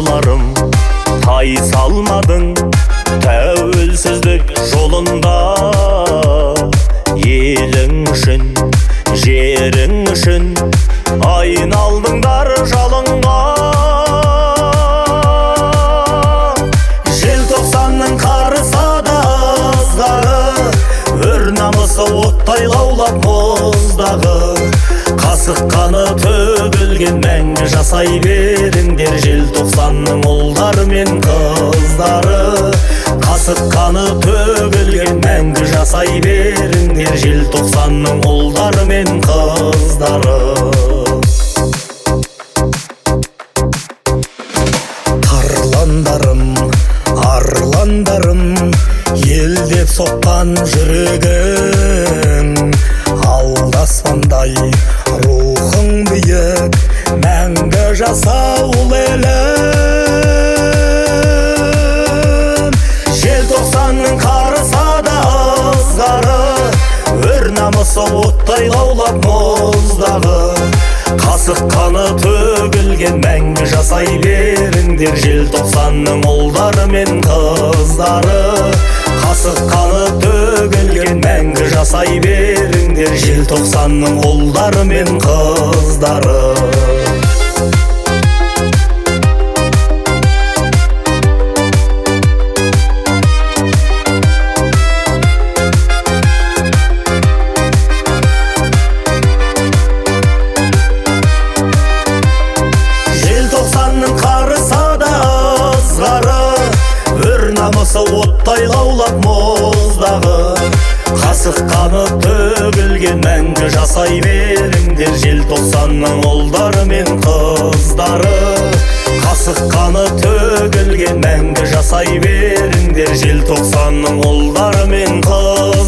бауырларым, тай салмадың тәуелсіздік жолында. Елің үшін, жерің үшін айналдыңдар жалынға. Желтоқсанның қарса да ызғары, өр намысы оттай лаулап мұздағы. Қасық қаны төгілген мәңгі жасай беріңдер, желтоқсанның ұлдары мен қыздары. Қасық қаны төгілген мәңгі жасай беріңдер, желтоқсанның ұлдары мен қыздары. Тарландарым, арландарым, елдеп соққан жүрегің, алдаспандай рухың биік, мәңгі жасаулы елім. Желтоқсанның қарса да ызғары, өр намысы оттай лаулап мұздағы. Қасық қаны төгілген мәңгі жасай беріңдер, желтоқсанның ұлдары мен қыздары. Қасық қаны төгілген мәңгі жасай беріңдер, желтоқсанның ұлдары мен қыздары. Желтоқсанның қарса да ызғары, өр намысы оттай лаулап мұздағы. Қасық қаны төгілген мәңгі жасай беріңдер, желтоқсанның ұлдары мен қыздары. Қасық қаны төгілген мәңгі жасай беріңдер, желтоқсанның ұлдары мен қыздары.